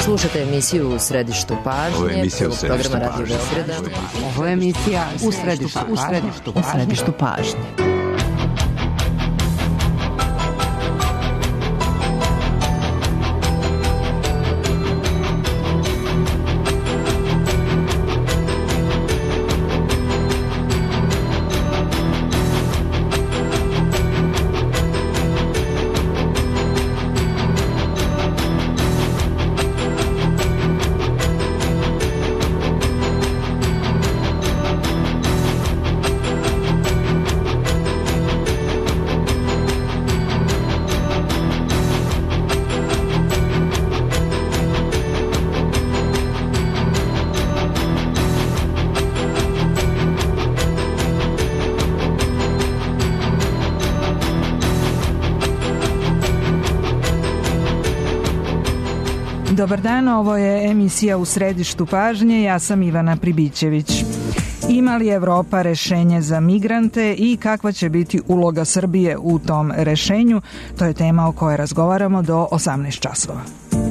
Slušate emisiju U središtu pažnje. Ovo je emisija U središtu pažnje. Ovo je emisija U središtu pažnje. Dobar dan, ovo je emisija U središtu pažnje, ja sam Ivana Pribićević. Ima li Evropa rešenje za migrante i kakva će biti uloga Srbije u tom rešenju? To je tema o kojoj razgovaramo do 18 časova.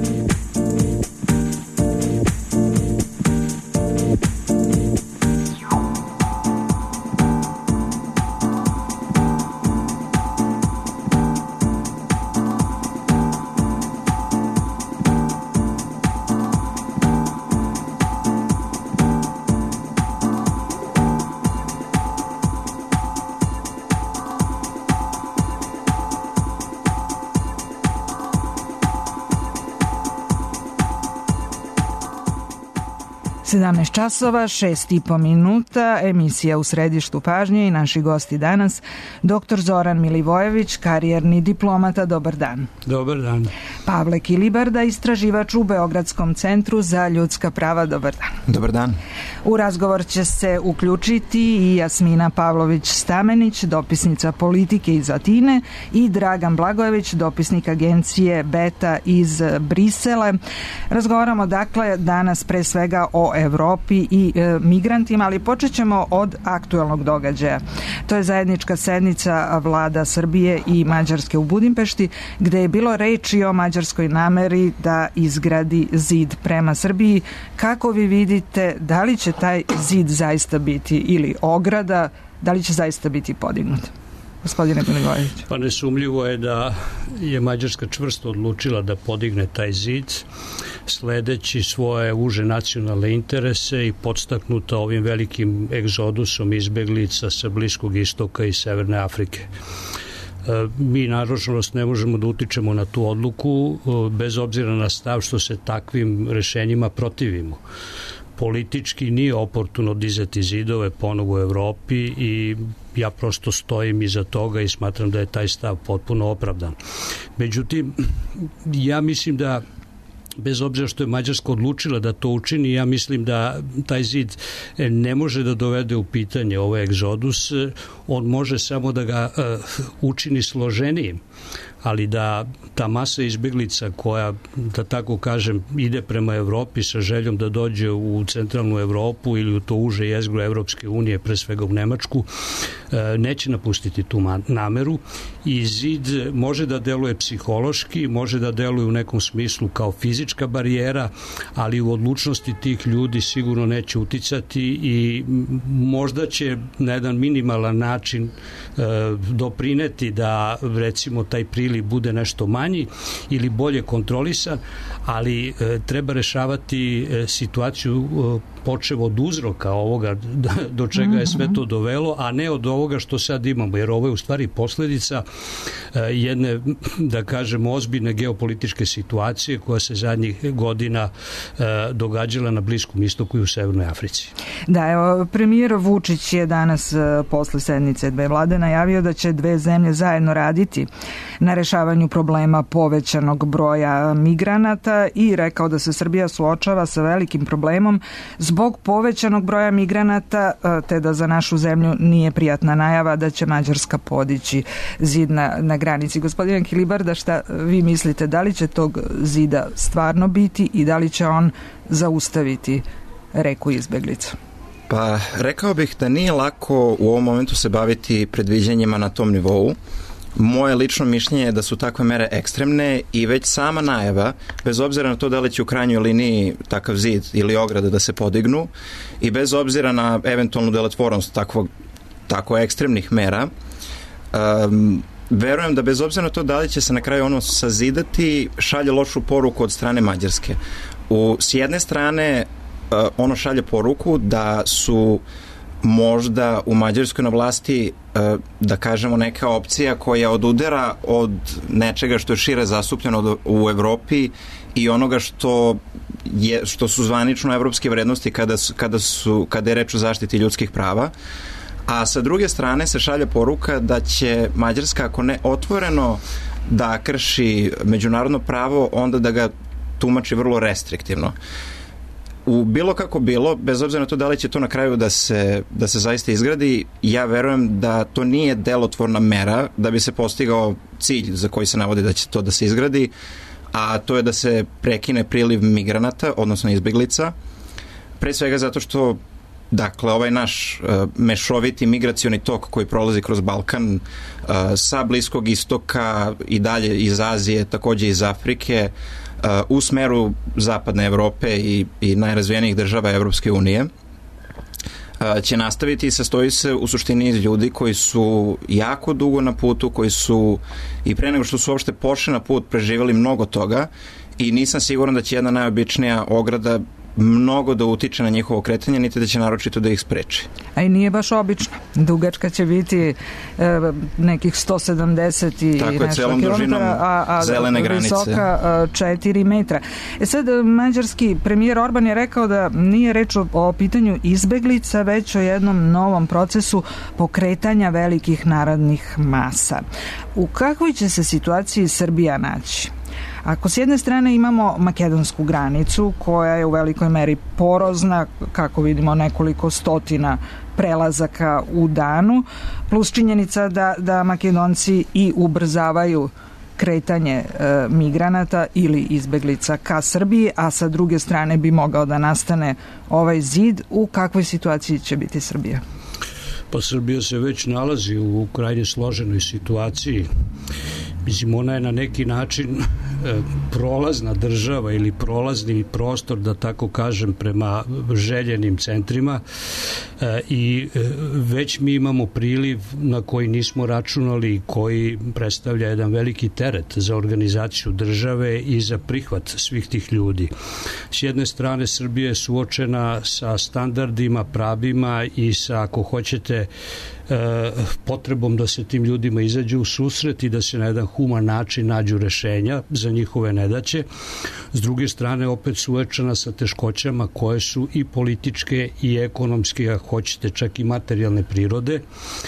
Časova, 6,5 minuta, emisija U središtu pažnje i naši gosti danas, dr. Zoran Milivojević, karijerni diplomata, dobar dan. Dobar dan. Pavle Kilibarda, istraživač u Beogradskom centru za ljudska prava, dobar dan. Dobar dan. U razgovor će se uključiti i Jasmina Pavlović-Stamenić, dopisnica politike iz Atine, i Dragan Blagojević, dopisnik agencije Beta iz Brisela. Razgovaramo dakle danas pre svega o Evropi i migrantima, ali počet ćemo od aktuelnog događaja. To je zajednička sednica vlada Srbije i Mađarske u Budimpešti, gde je bilo reči o mađarskoj nameri da izgradi zid prema Srbiji. Kako vi vidite, da li će taj zid zaista biti ili ograda, da li će zaista biti podignut? Gospodine Milivojević. Pa nesumljivo je da je Mađarska čvrsto odlučila da podigne taj zid, sledeći svoje uže nacionalne interese i podstaknuta ovim velikim egzodusom izbeglica sa Bliskog istoka i Severne Afrike. Mi, nažalost, ne možemo da utičemo na tu odluku, bez obzira na stav što se takvim rešenjima protivimo. Politički nije oportuno dizati zidove ponovo u Evropi i ja prosto stojim iza toga i smatram da je taj stav potpuno opravdan. Međutim, ja mislim da bez obzira što je Mađarska odlučila da to učini, ja mislim da taj zid ne može da dovede u pitanje ovaj egzodus, on može samo da ga učini složenijim, ali da ta masa izbeglica koja, da tako kažem, ide prema Evropi sa željom da dođe u centralnu Evropu ili u to uže jezgro Evropske unije, pre svega u Nemačku, neće napustiti tu nameru i zid može da deluje psihološki, može da deluje u nekom smislu kao fizička barijera, ali u odlučnosti tih ljudi sigurno neće uticati i možda će na jedan minimalan način doprineti da recimo taj priliv bude nešto manji ili bolje kontrolisan, ali treba rešavati situaciju počev od uzroka ovoga do čega je sve to dovelo, a ne od ovoga što sad imamo, jer ovo je u stvari posledica jedne, da kažemo, ozbiljne geopolitičke situacije koja se zadnjih godina događala na Bliskom istoku i u Severnoj Africi. Da, evo, premijer Vučić je danas posle sednice dve vlade najavio da će dve zemlje zajedno raditi na rešavanju problema povećanog broja migranata i rekao da se Srbija suočava sa velikim problemom zbog povećanog broja migranata, te da za našu zemlju nije prijatna najava da će Mađarska podići zid na granici. Gospodine Kilibarda, šta vi mislite, da li će tog zida stvarno biti i da li će on zaustaviti reku izbeglica? Pa rekao bih da nije lako u ovom momentu se baviti predviđanjima na tom nivou. Moje lično mišljenje je da su takve mere ekstremne i već sama najava, bez obzira na to da li će u krajnjoj liniji takav zid ili ograda da se podignu i bez obzira na eventualnu delotvornost tako ekstremnih mera, verujem da bez obzira na to da li će se na kraju ono sazidati, šalje lošu poruku od strane Mađarske. S jedne strane, ono šalje poruku da su možda u Mađarskoj na vlasti, da kažemo, neka opcija koja odudara od nečega što je šire zastupljeno u Evropi i onoga što su zvanično evropske vrednosti kada je reč o zaštiti ljudskih prava. A sa druge strane se šalje poruka da će Mađarska, ako ne otvoreno da krši međunarodno pravo, onda da ga tumači vrlo restriktivno. U bilo kako bilo, bez obzira na to da li će to na kraju da se zaista izgradi, ja verujem da to nije delotvorna mera da bi se postigao cilj za koji se navodi da će to da se izgradi, a to je da se prekine priliv migranata, odnosno izbeglica, pre svega zato što dakle, ovaj naš mešoviti migracioni tok koji prolazi kroz Balkan sa Bliskog istoka i dalje iz Azije, takođe iz Afrike, u smeru zapadne Evrope i najrazvijenijih država Evropske unije, će nastaviti i sastoji se u suštini iz ljudi koji su jako dugo na putu, koji su i pre nego što su uopšte pošli na put preživjeli mnogo toga i nisam siguran da će jedna najobičnija ograda mnogo da utiče na njihovo kretanje, niti da će naročito da ih spreči. A i nije baš obično. Dugačka će biti nekih 170 i tako nešto kilometara, a zelene granice. Visoka 4 metra. Sad, mađarski premijer Orban je rekao da nije reč o pitanju izbeglica, već o jednom novom procesu pokretanja velikih narodnih masa. U kakvoj će se situaciji Srbija naći? Ako s jedne strane imamo makedonsku granicu koja je u velikoj meri porozna, kako vidimo nekoliko stotina prelazaka u danu, plus činjenica da Makedonci i ubrzavaju kretanje migranata ili izbeglica ka Srbiji, a sa druge strane bi mogao da nastane ovaj zid, u kakvoj situaciji će biti Srbija? Pa Srbija se već nalazi u krajnje složenoj situaciji. Mislim, ona je na neki način prolazna država ili prolazni prostor, da tako kažem, prema željenim centrima i već mi imamo priliv na koji nismo računali i koji predstavlja jedan veliki teret za organizaciju države i za prihvat svih tih ljudi. S jedne strane, Srbija je suočena sa standardima, pravima i sa, ako hoćete, potrebom da se tim ljudima izađe u susret i da se na jedan human način nađu rešenja za njihove nedaće. S druge strane, opet suočena sa teškoćama koje su i političke i ekonomske, a hoćete čak i materijalne prirode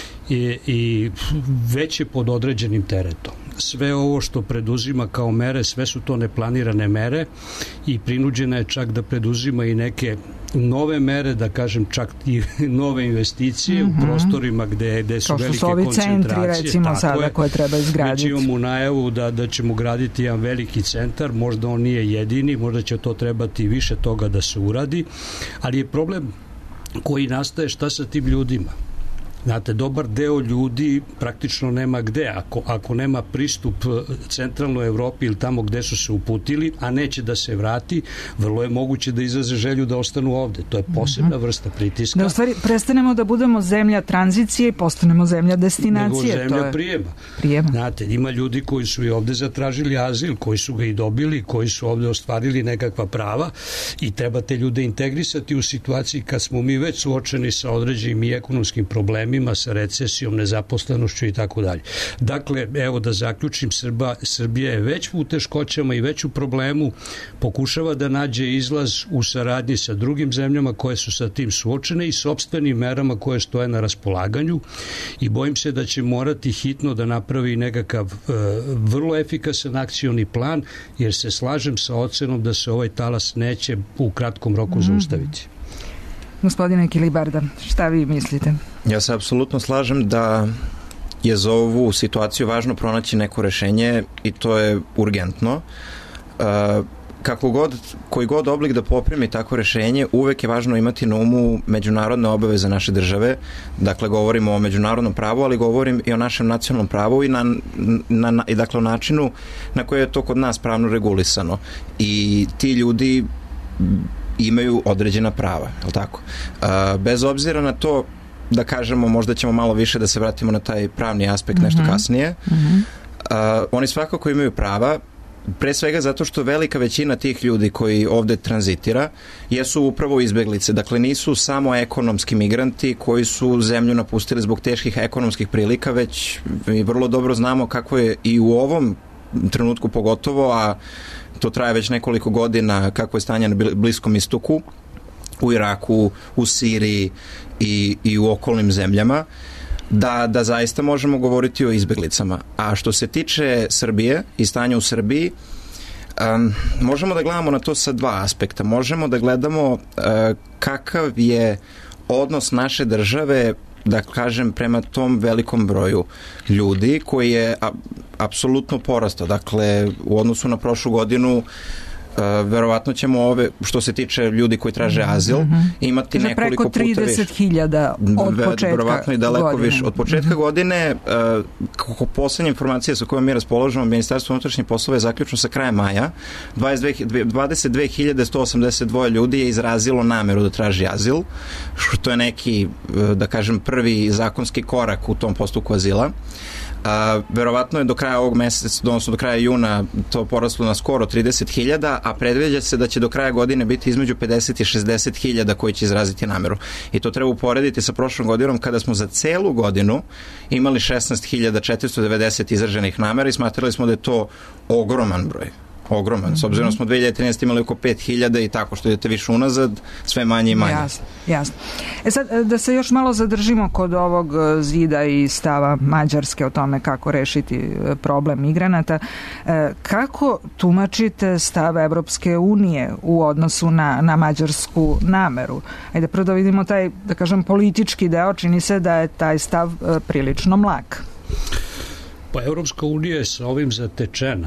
i već je pod određenim teretom. Sve ovo što preduzima kao mere, sve su to neplanirane mere i prinuđena je čak da preduzima i neke nove mere, da kažem čak i nove investicije u prostorima gde su velike koncentracije. Kao što su ovi centri, recimo, sada koje treba izgraditi. Već imamo najavu da ćemo graditi jedan veliki centar, možda on nije jedini, možda će to trebati više toga da se uradi, ali je problem koji nastaje šta sa tim ljudima. Znate, dobar deo ljudi praktično nema gde. Ako nema pristup centralnoj Evropi ili tamo gde su se uputili, a neće da se vrati, vrlo je moguće da izraze želju da ostanu ovde. To je posebna vrsta pritiska. Da u stvari prestanemo da budemo zemlja tranzicije i postanemo zemlja destinacije. Nego zemlja prijema. Znate, ima ljudi koji su i ovde zatražili azil, koji su ga i dobili, koji su ovde ostvarili nekakva prava i treba te ljude integrisati u situaciji kad smo mi već suočeni sa određenim i ekonomskim problemima, sa recesijom, nezaposlenošću i tako dalje. Dakle, evo da zaključim, Srbija je već u teškoćama i već u problemu, pokušava da nađe izlaz u saradnji sa drugim zemljama koje su sa tim suočene i sopstvenim merama koje stoje na raspolaganju i bojim se da će morati hitno da napravi nekakav vrlo efikasan akcioni plan, jer se slažem sa ocenom da se ovaj talas neće u kratkom roku zaustaviti. Gospodine Kilibarda, šta vi mislite? Ja se apsolutno slažem da je za ovu situaciju važno pronaći neko rešenje i to je urgentno. koji god oblik da poprimi tako rešenje, uvek je važno imati na umu međunarodne obaveze naše države. Dakle, govorimo o međunarodnom pravu, ali govorim i o našem nacionalnom pravu i dakle o načinu na koji je to kod nas pravno regulisano. I ti ljudi imaju određena prava, je li tako? Bez obzira na to, da kažemo, možda ćemo malo više da se vratimo na taj pravni aspekt nešto kasnije. Oni svakako imaju prava, pre svega zato što velika većina tih ljudi koji ovde tranzitira jesu upravo izbeglice. Dakle, nisu samo ekonomski migranti koji su zemlju napustili zbog teških ekonomskih prilika, već mi vrlo dobro znamo kako je i u ovom trenutku pogotovo, a to traje već nekoliko godina, kako je stanje na Bliskom istoku, u Iraku, u Siriji i u okolnim zemljama, da zaista možemo govoriti o izbeglicama. A što se tiče Srbije i stanja u Srbiji, možemo da gledamo na to sa dva aspekta. Možemo da gledamo kakav je odnos naše države, da kažem, prema tom velikom broju ljudi koji je apsolutno porastao. Dakle, u odnosu na prošlu godinu verovatno ćemo što se tiče ljudi koji traže azil, imati nekoliko puta više. Preko 30.000 od početka verovatno i daleko godine. Više. Od početka godine, kako poslednje informacije sa kojom mi raspoložimo, Ministarstvo unutrašnjih poslova je zaključno sa kraja maja, 22.182 ljudi je izrazilo nameru da traži azil, što je neki, da kažem, prvi zakonski korak u tom postupku azila. Verovatno je do kraja ovog meseca, odnosno do kraja juna, to poraslo na skoro 30.000, a predviđa se da će do kraja godine biti između 50 i 60.000 koji će izraziti nameru. I to treba uporediti sa prošlom godinom kada smo za celu godinu imali 16.490 izraženih namera i smatrali smo da je to ogroman broj. Ogroman. S obzirom smo 2013 imali oko 5.000 i tako što idete više unazad, sve manje i manje. Jasno. Sad, da se još malo zadržimo kod ovog zida i stava Mađarske o tome kako rešiti problem migranata. Kako tumačite stav Evropske unije u odnosu na mađarsku nameru? Ajde, prvo da vidimo taj, da kažem, politički deo. Čini se da je taj stav prilično mlak. Pa Evropska unija je sa ovim zatečena.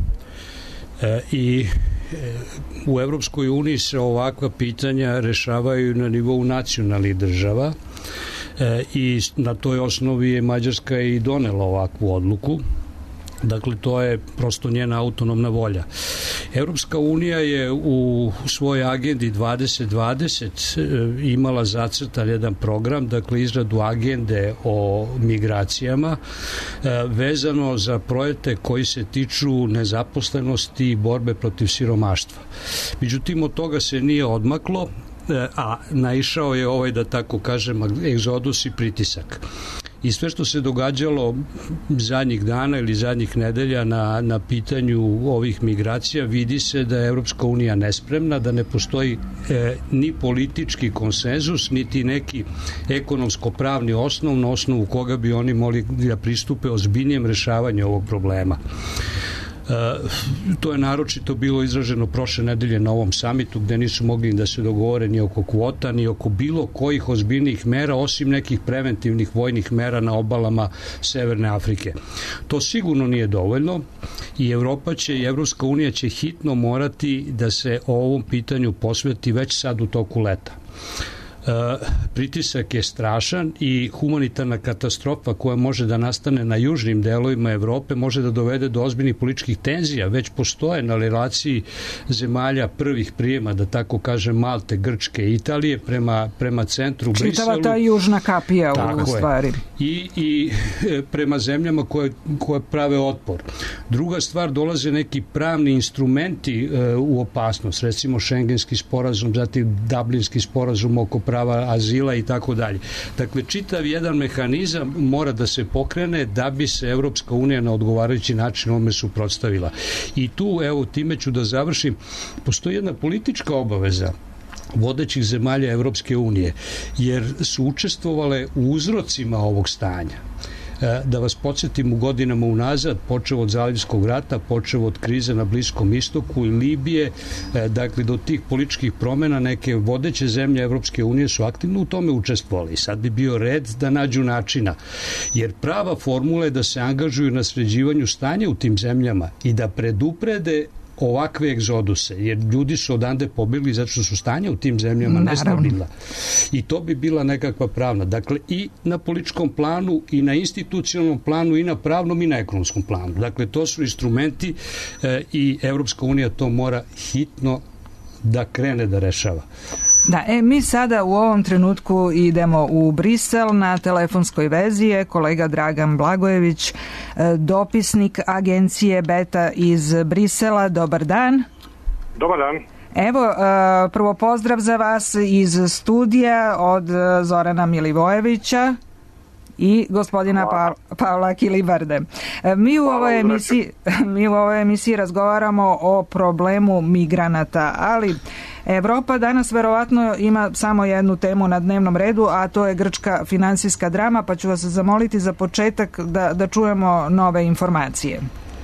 I u Evropskoj uniji se ovakva pitanja rešavaju na nivou nacionalnih država i na toj osnovi je Mađarska i donela ovakvu odluku. Dakle, to je prosto njena autonomna volja. Evropska unija je u svojoj agendi 2020 imala zacrtan jedan program, dakle izradu agende o migracijama vezano za projekte koji se tiču nezaposlenosti i borbe protiv siromaštva. Međutim, od toga se nije odmaklo, a naišao je ovaj, da tako kažem, egzodus i pritisak. I sve što se događalo zadnjih dana ili zadnjih nedelja na pitanju ovih migracija, vidi se da je Evropska unija nespremna, da ne postoji ni politički konsenzus, niti neki ekonomsko-pravni osnov na osnovu koga bi oni mogli da pristupe ozbiljnijem rešavanju ovog problema. To je naročito bilo izraženo prošle nedelje na ovom samitu gde nisu mogli da se dogovore ni oko kvota, ni oko bilo kojih ozbiljnih mera, osim nekih preventivnih vojnih mera na obalama Severne Afrike. To sigurno nije dovoljno i Evropa će i Evropska unija će hitno morati da se o ovom pitanju posveti već sad u toku leta. Pritisak je strašan i humanitarna katastrofa koja može da nastane na južnim delovima Evrope može da dovede do ozbiljnih političkih tenzija. Već postoje na relaciji zemalja prvih prijema, da tako kažem, Malte, Grčke i Italije prema centru Briselu. Čitava ta južna kapija u stvari. I prema zemljama koje prave otpor. Druga stvar, dolaze neki pravni instrumenti u opasnost, recimo Šengenski sporazum, zatim Dublinski sporazum oko prava azila i tako dalje. Dakle, čitav jedan mehanizam mora da se pokrene da bi se Evropska unija na odgovarajući način ome suprotstavila. I tu, evo, time ću da završim, postoji jedna politička obaveza vodećih zemalja Evropske unije, jer su učestvovale u uzrocima ovog stanja. Da vas podsjetim, u godinama unazad, počeo od Zalivskog rata, počeo od krize na Bliskom istoku i Libije, dakle do tih političkih promena neke vodeće zemlje Evropske unije su aktivno u tome učestvovali. I sad bi bio red da nađu načina, jer prava formula je da se angažuju na sređivanju stanja u tim zemljama i da preduprede ovakve egzoduse, jer ljudi su odande pobegli zato što su stanja u tim zemljama nestabilna. I to bi bila nekakva pravna. Dakle, i na političkom planu, i na institucionalnom planu, i na pravnom, i na ekonomskom planu. Dakle, to su instrumenti i Evropska unija to mora hitno da krene da rešava. Da, mi sada u ovom trenutku idemo u Brisel, na telefonskoj vezi je kolega Dragan Blagojević, dopisnik agencije Beta iz Brisela. Dobar dan. Dobar dan. Evo, prvo pozdrav za vas iz studija od Zorana Milivojevića i gospodina Pavla Kilibarde. Mi u ovoj emisiji razgovaramo o problemu migranata, ali Evropa danas verovatno ima samo jednu temu na dnevnom redu, a to je grčka finansijska drama, pa ću vas zamoliti za početak da čujemo nove informacije.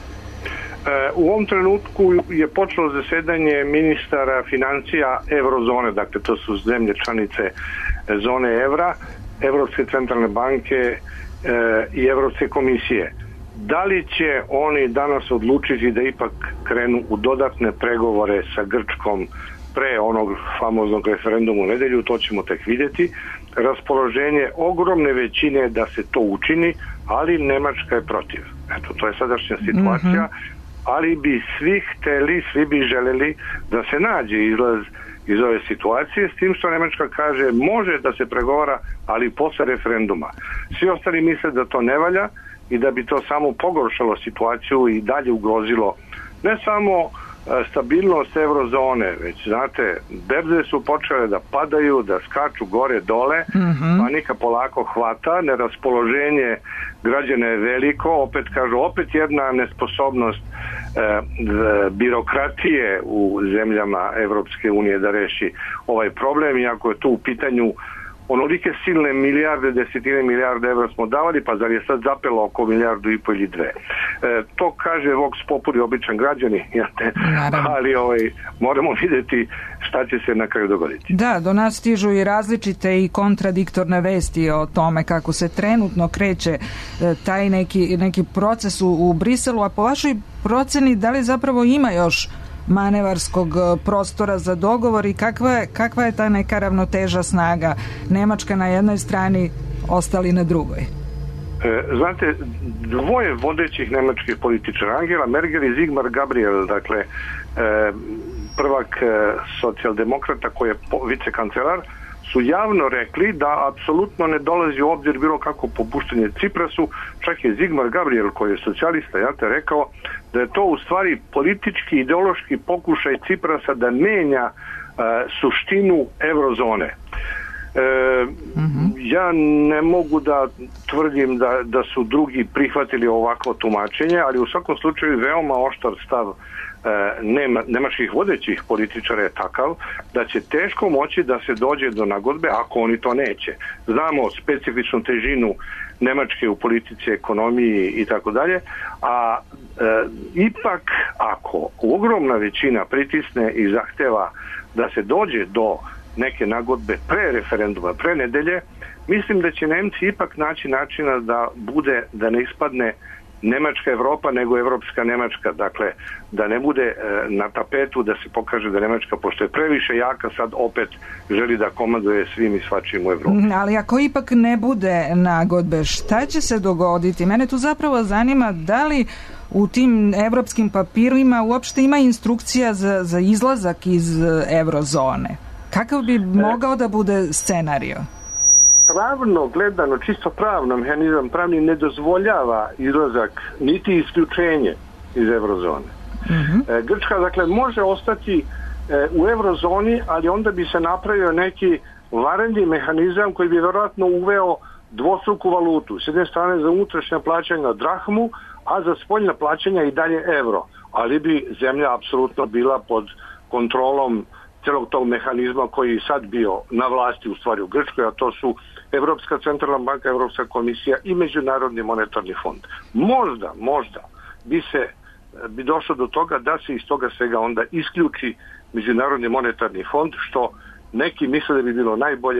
U ovom trenutku je počelo zasedanje ministara financija Eurozone, dakle to su zemlje članice zone evra, Evropske centralne banke i Evropske komisije. Da li će oni danas odlučiti da ipak krenu u dodatne pregovore sa Grčkom pre onog famoznog referenduma u nedelju, to ćemo tek vidjeti. Raspoloženje ogromne većine da se to učini, ali Nemačka je protiv. Eto, to je sadašnja situacija, ali bi svi hteli, svi bi želeli da se nađe izlaz iz ove situacije, s tim što Nemačka kaže može da se pregovara, ali posle referenduma. Svi ostali misle da to ne valja i da bi to samo pogoršalo situaciju i dalje ugrozilo ne samo stabilnost eurozone, već znate, berze su počele da padaju, da skaču gore dole, panika polako hvata, neraspoloženje građana je veliko, opet kažu, opet jedna nesposobnost birokratije u zemljama Evropske unije da reši ovaj problem, iako je tu u pitanju onolike silne milijarde, desetine milijarde evra smo davali, pa zar je sad zapelo oko 1,5 milijardu ili 2. To kaže Vox Populi, običan građani, ali moramo vidjeti šta će se na kraju dogoditi. Da, do nas stižu i različite i kontradiktorne vesti o tome kako se trenutno kreće taj neki proces u Briselu, a po vašoj proceni da li zapravo ima još manevarskog prostora za dogovor i kakva je ta neka ravnoteža snaga? Nemačka na jednoj strani, ostali na drugoj. Znate, dvoje vodećih nemačkih političara, Angela Merkel i Sigmar Gabriel, dakle prvak socijaldemokrata koji je vicekancelar, su javno rekli da apsolutno ne dolazi u obzir bilo kako popuštanje Ciprasu. Čak je Sigmar Gabriel, koji je socijalista, rekao da je to u stvari politički, ideološki pokušaj Ciprasa da menja suštinu eurozone. Ja ne mogu da tvrdim da su drugi prihvatili ovakvo tumačenje, ali u svakom slučaju veoma oštar stav nemačkih vodećih političara je takav da će teško moći da se dođe do nagodbe ako oni to neće. Znamo specifičnu težinu Nemačke u politici, ekonomiji i tako dalje, a ipak ako ogromna većina pritisne i zahteva da se dođe do neke nagodbe pre referenduma, pre nedelje, mislim da će Nemci ipak naći načina da ne ispadne Nemačka Evropa, nego Evropska Nemačka. Dakle, da ne bude na tapetu da se pokaže da Nemačka, pošto je previše jaka, sad opet želi da komanduje svim i svačim u Evropi. Ali ako ipak ne bude nagodbe, šta će se dogoditi? Mene tu zapravo zanima da li u tim evropskim papirima uopšte ima instrukcija za izlazak iz eurozone. Kakav bi mogao da bude scenario? Pravno gledano, čisto pravno, mehanizam pravni ne dozvoljava izlazak niti isključenje iz eurozone. Grčka, dakle, može ostati u eurozoni, ali onda bi se napravio neki vanredni mehanizam koji bi vjerojatno uveo dvostruku valutu. S jedne strane za unutrašnja plaćanja drahmu, a za spoljna plaćanja i dalje euro. Ali bi zemlja apsolutno bila pod kontrolom celog tog mehanizma koji je sad bio na vlasti u stvari u Grčkoj, a to su Evropska centralna banka, Evropska komisija i Međunarodni monetarni fond. Možda bi došlo do toga da se iz toga svega onda isključi Međunarodni monetarni fond, što neki misle da bi bilo najbolje,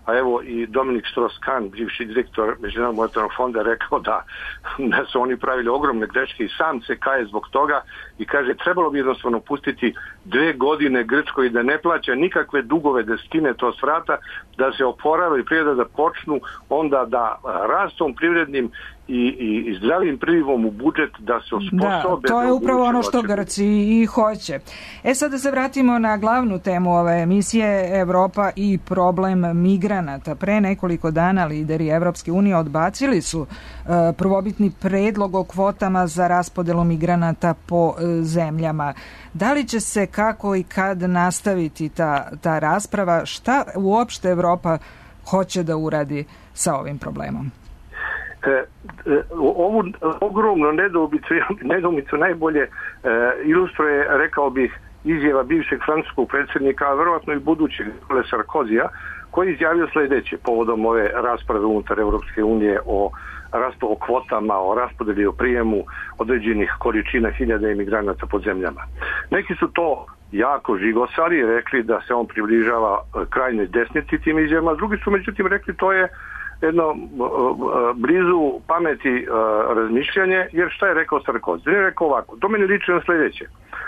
a evo i Dominik Strauss-Kahn, bivši direktor Međunarodnog monetarnog fonda, rekao da su oni pravili ogromne greške i sam se kaje zbog toga i kaže trebalo bi jednostavno pustiti 2 godine Grčkoj i da ne plaća nikakve dugove, da skine to s vrata, da se oporave i privreda da počnu onda da rastom privrednim i zdravim prilivom u budžet da se osposobe. Da, to je upravo ono što Grci i hoće. Sad da se vratimo na glavnu temu ove emisije, Evropa i problem migranata. Pre nekoliko dana lideri Evropske unije odbacili su prvobitni predlog o kvotama za raspodelu migranata po zemljama. Da li će se, kako i kad nastaviti ta rasprava? Šta uopšte Evropa hoće da uradi sa ovim problemom? Ovu ogromnu nedoumicu najbolje ilustruje, rekao bih, izjava bivšeg francuskog predsjednika, a verovatno i budućeg Sarkozija, koji izjavio sljedeće povodom ove rasprave unutar Evropske unije o kvotama, o raspodeli, o prijemu određenih količina hiljada imigranata po zemljama. Neki su to jako žigosali i rekli da se on približava krajnjoj desnici tim izjavama, drugi su međutim rekli to je jedno blizu pameti razmišljanje, jer šta je rekao Sarkozy? On je rekao ovako, to meni liči na sljedeće.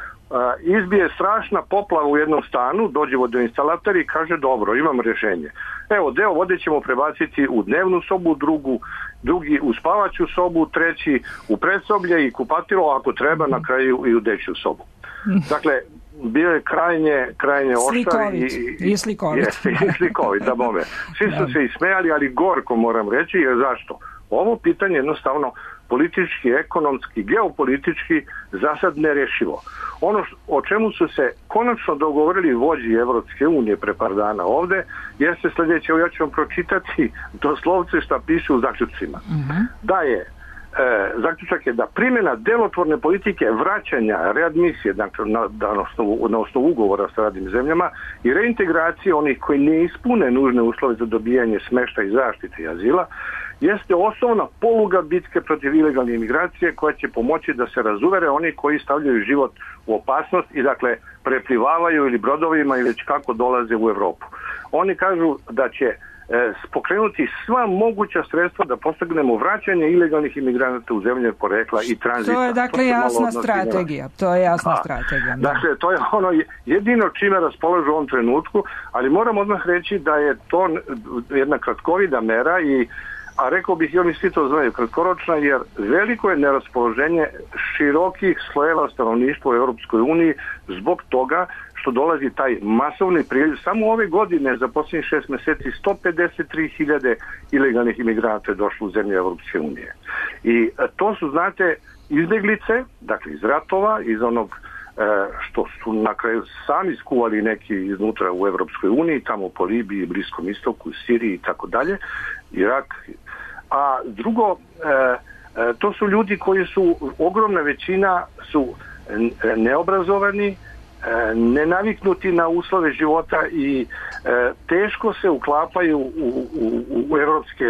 Izbije strašna poplava u jednom stanu, dođe vodoinstalater i kaže dobro, imam rješenje. Evo, deo vode ćemo prebaciti u dnevnu sobu, drugi u spavaću sobu, treći u predsoblje i kupatilo, ako treba na kraju i u dečju sobu. Dakle, bio je krajnje oštar i slikovit. I slikovit, da bome. Svi su se ismejali, ali gorko moram reći, jer zašto? Ovo pitanje jednostavno politički, ekonomski, geopolitički za sad nerješivo. Ono o čemu su se konačno dogovorili vođi Evropske unije pre par dana ovde, jeste sljedeće, ja ću vam pročitati doslovce šta piše u zaključcima. Da je zaključak je da primjena delotvorne politike vraćanja, readmisije, dakle na osnovu ugovora sa radnim zemljama i reintegracije onih koji ne ispune nužne uslove za dobijanje smeštaja i zaštite i azila, jeste osnovna poluga bitke protiv ilegalne imigracije koja će pomoći da se razuvere oni koji stavljaju život u opasnost i dakle preplivavaju ili brodovima ili već kako dolaze u Evropu. Oni kažu da će pokrenuti sva moguća sredstva da postignemo vraćanje ilegalnih imigranata u zemlje porekla i tranzita. To je dakle jasna strategija. Strategija. Da. Dakle, to je ono jedino čime raspolažu u ovom trenutku, ali moram odmah reći da je to jedna kratkovida mera a rekao bih i oni svi to znaju kratkoročna, jer veliko je neraspoloženje širokih slojeva stanovništva u Europskoj uniji zbog toga što dolazi taj masovni priljev. Samo ove godine za posljednjih 6 mjeseci 153.000 ilegalnih imigranata je došlo u zemlje Europske unije. I to su, znate, izbjeglice, dakle iz ratova, iz onog što su na kraju sami skuvali neki iznutra u Europskoj uniji, tamo po Libiji, Bliskom istoku, Siriji i tako dalje, Irak. A drugo, to su ljudi koji su, ogromna većina su neobrazovani, nenaviknuti na uslove života i teško se uklapaju u europske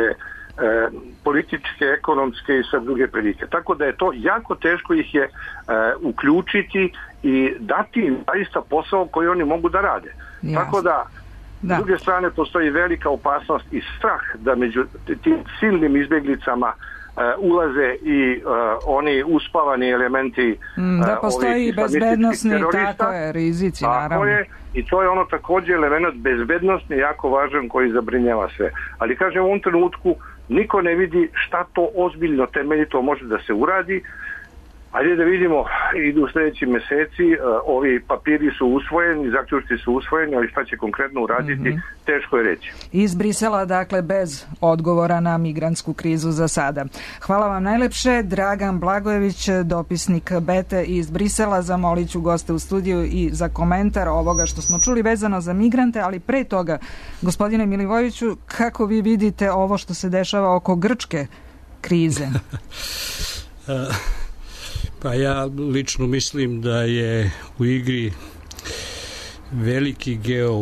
političke, ekonomske i sve druge prilike. Tako da je to jako teško ih je uključiti i dati im zaista posao koji oni mogu da rade. Jasne. Tako da s druge strane postoji velika opasnost i strah da među tim silnim izbjeglicama ulaze i oni uspavani elementi da postoji i bezbednosni rizici, naravno. I to je ono također element bezbednosni jako važan koji zabrinjava sve. Ali kažem, u ovom trenutku niko ne vidi šta to ozbiljno temeljito može da se uradi. Ajde da vidimo, idu u sljedeći mjeseci, ovi papiri su usvojeni, zaključci su usvojeni, ali šta će konkretno uraditi, teško je reći. Iz Brisela, dakle, bez odgovora na migrantsku krizu za sada. Hvala vam najlepše. Dragan Blagojević, dopisnik Bete iz Brisela, zamolit ću goste u studiju i za komentar ovoga što smo čuli vezano za migrante, ali pre toga, gospodine Milivojeviću, kako vi vidite ovo što se dešava oko grčke krize? Pa ja lično mislim da je u igri veliki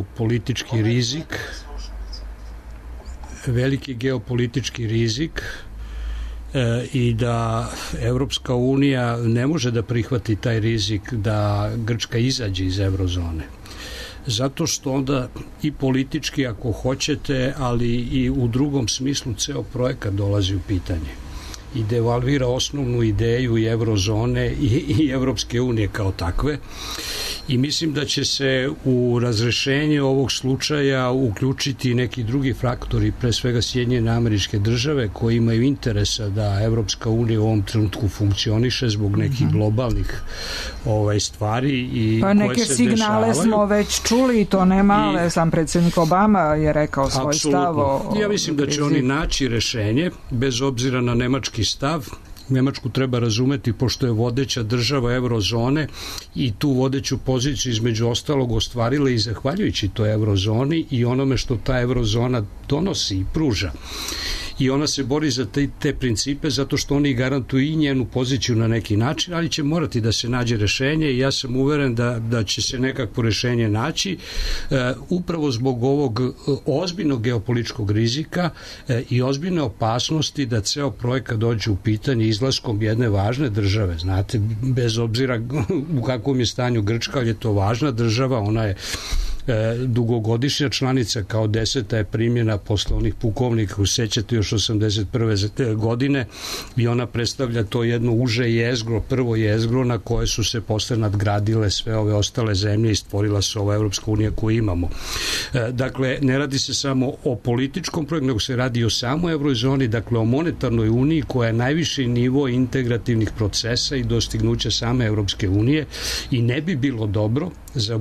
geopolitički rizik i da Evropska unija ne može da prihvati taj rizik da Grčka izađe iz eurozone. Zato što onda i politički, ako hoćete, ali i u drugom smislu ceo projekat dolazi u pitanje i devalvira osnovnu ideju i eurozone i Evropske unije kao takve. I mislim da će se u razrešenje ovog slučaja uključiti neki drugi faktori, pre svega Sjedinjene Američke Države, koji imaju interesa da Evropska unija u ovom trenutku funkcioniše zbog nekih globalnih stvari i pa neke signale dešavaju. Smo već čuli i to ne male. Sam predsjednik Obama je rekao svoj stav. Ja mislim da će oni naći rešenje, bez obzira na nemački stav. Nemačku treba razumeti pošto je vodeća država eurozone i tu vodeću poziciju između ostalog ostvarila i zahvaljujući toj eurozoni i onome što ta eurozona donosi i pruža. I ona se bori za te principe zato što oni garantuju i njenu poziciju na neki način, ali će morati da se nađe rešenje i ja sam uveren da će se nekakvo rešenje naći upravo zbog ovog ozbiljnog geopolitičkog rizika i ozbiljne opasnosti da ceo projekat dođe u pitanje izlaskom jedne važne države. Znate, bez obzira u kakvom je stanju Grčka, ali je to važna država, ona je dugogodišnja članica, kao 10. je primjena posle onih pukovnika, sećate još 81. godine i ona predstavlja to jedno uže jezgro, prvo jezgro na koje su se posle nadgradile sve ove ostale zemlje i stvorila se ova Evropska unija koju imamo. Dakle, ne radi se samo o političkom projektu, nego se radi o samoj eurozoni, dakle o monetarnoj uniji koja je najviši nivo integrativnih procesa i dostignuća same Evropske unije i ne bi bilo dobro za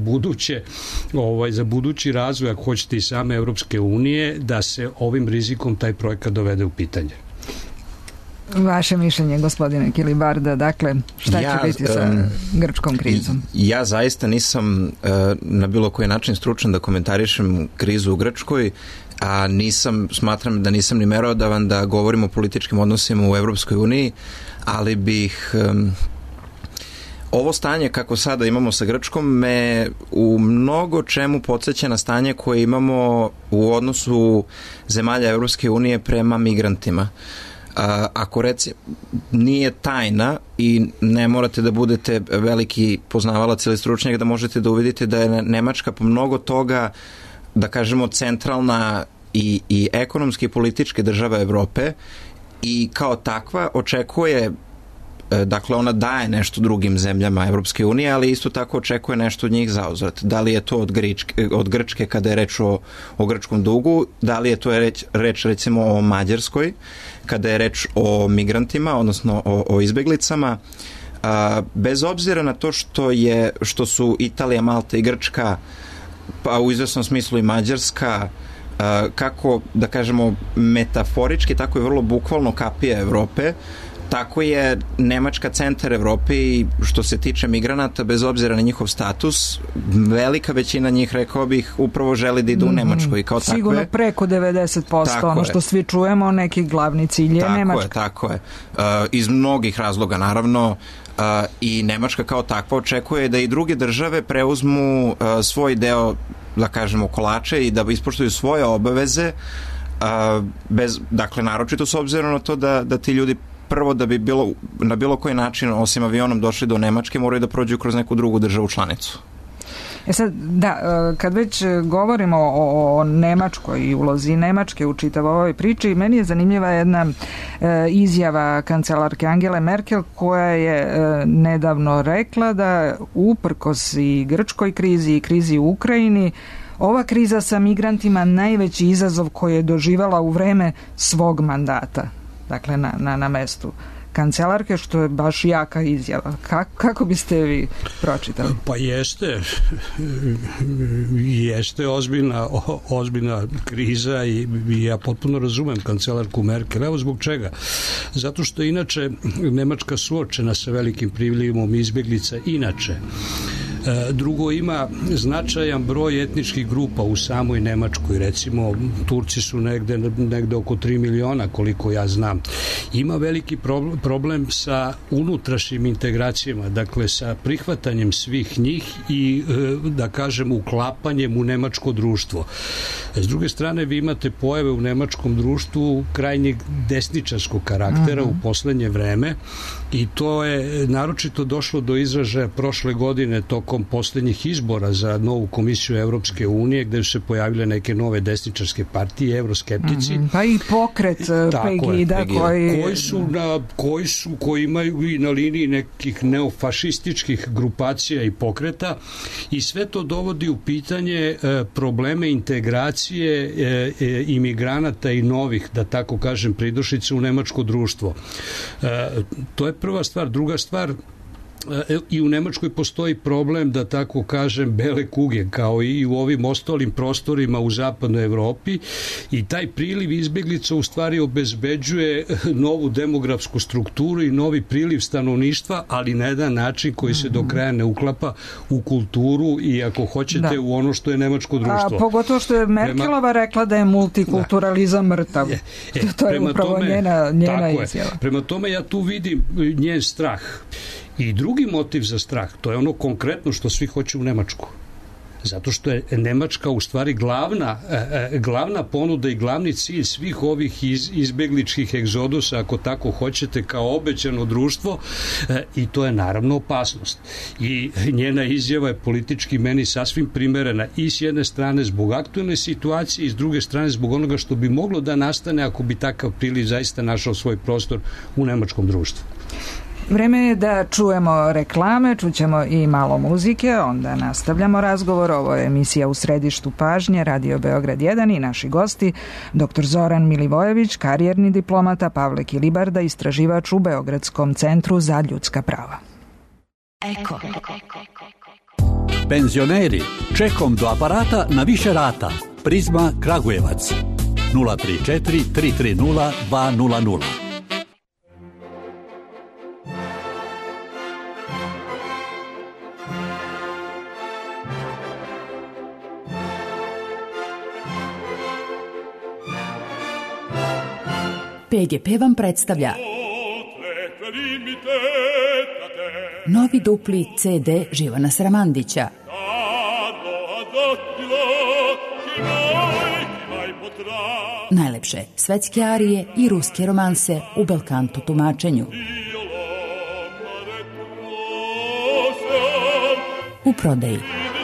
budući razvoj, ako hoćete, i same Evropske unije, da se ovim rizikom taj projekat dovede u pitanje. Vaše mišljenje, gospodine Kilibarda, dakle, šta će biti sa grčkom krizom? Ja zaista nisam na bilo koji način stručan da komentarišem krizu u Grčkoj, a smatram da nisam ni merodavan da govorim o političkim odnosima u Evropskoj uniji, ali bih ovo stanje kako sada imamo sa Grčkom me u mnogo čemu podsjeća na stanje koje imamo u odnosu zemalja Evropske unije prema migrantima. Ako nije tajna i ne morate da budete veliki poznavalac ili stručnjak da možete da uvidite da je Nemačka po mnogo toga, da kažemo, centralna i ekonomski i političke država Evrope i kao takva očekuje, dakle ona daje nešto drugim zemljama Evropske unije, ali isto tako očekuje nešto od njih zauzvrat. Da li je to od Grčke kada je reč o grčkom dugu, da li je to reč recimo o Mađarskoj kada je reč o migrantima, odnosno o izbeglicama. Bez obzira na to što su Italija, Malta i Grčka, pa u izvesnom smislu i Mađarska, kako da kažemo metaforički, tako i vrlo bukvalno kapija Evrope, tako je Nemačka centar Evrope i što se tiče migranata, bez obzira na njihov status, velika većina njih, rekao bih, upravo želi da idu u Nemačku i kao takve. Sigurno preko 90%, ono što svi čujemo, neki glavni cilj je Nemačka. Tako je. Iz mnogih razloga, naravno, i Nemačka kao takva očekuje da i druge države preuzmu svoj deo, da kažemo, kolača i da ispoštuju svoje obaveze, dakle, naročito s obzirom na to da ti ljudi prvo da bi bilo na bilo koji način osim avionom došli do Nemačke moraju da prođu kroz neku drugu državu članicu. Sad, kad već govorimo o Nemačkoj i ulozi Nemačke u čitavoj ovoj priči, meni je zanimljiva jedna izjava kancelarke Angele Merkel koja je nedavno rekla da uprkos i grčkoj krizi i krizi u Ukrajini, ova kriza sa migrantima najveći izazov koji je doživjela u vreme svog mandata. Dakle, na mestu kancelarke, što je baš jaka izjava. Kako biste vi pročitali? Pa jeste ozbiljna kriza i ja potpuno razumem kancelarku Merkel. Evo zbog čega. Zato što inače Nemačka suočena sa velikim prilivom izbjeglica inače. Drugo, ima značajan broj etničkih grupa u samoj Nemačkoj. Recimo, Turci su negde oko 3 miliona, koliko ja znam. Ima veliki problem sa unutrašnjim integracijama, dakle sa prihvatanjem svih njih i, da kažem, uklapanjem u nemačko društvo. S druge strane, vi imate pojave u nemačkom društvu krajnjeg desničarskog karaktera u poslednje vreme i to je naročito došlo do izražaja prošle godine tokom prilikom poslednjih izbora za novu komisiju Evropske unije, gde su se pojavile neke nove desničarske partije, evroskeptici. Pa i pokret Pegida koji imaju i na liniji nekih neofašističkih grupacija i pokreta, i sve to dovodi u pitanje probleme integracije imigranata i novih, da tako kažem, pridošlica u nemačko društvo. To je prva stvar. Druga stvar, i u Nemačkoj postoji problem, da tako kažem, bele kuge, kao i u ovim ostalim prostorima u zapadnoj Evropi, i taj priliv izbeglica u stvari obezbeđuje novu demografsku strukturu i novi priliv stanovništva, ali na jedan način koji se do kraja ne uklapa u kulturu i, ako hoćete, u ono što je nemačko društvo. A pogotovo što je Merkelova rekla da je multikulturalizam mrtav. To je upravo njena izjava. Prema tome, ja tu vidim njen strah. I drugi motiv za strah, to je ono konkretno što svi hoće u Nemačku. Zato što je Nemačka u stvari glavna ponuda i glavni cilj svih ovih izbegličkih egzodusa, ako tako hoćete, kao obećano društvo, i to je naravno opasnost. I njena izjava je politički meni sasvim primerena, i s jedne strane zbog aktualne situacije i s druge strane zbog onoga što bi moglo da nastane ako bi takav priliv zaista našao svoj prostor u nemačkom društvu. Vreme je da čujemo reklame, čućemo i malo muzike, onda nastavljamo razgovor. Ovo je emisija U središtu pažnje, Radio Beograd 1, i naši gosti, dr. Zoran Milivojević, karijerni diplomata, Pavle Kilibarda, istraživač u Beogradskom centru za ljudska prava. Eko. Penzioneri, čekom do aparata na više rata. Prizma Kragujevac 034 330 200. PGP vam predstavlja novi dupli CD Živana Sramandića. Najlepše svetske arije i ruske romanse u belkanto tumačenju. U prodaji.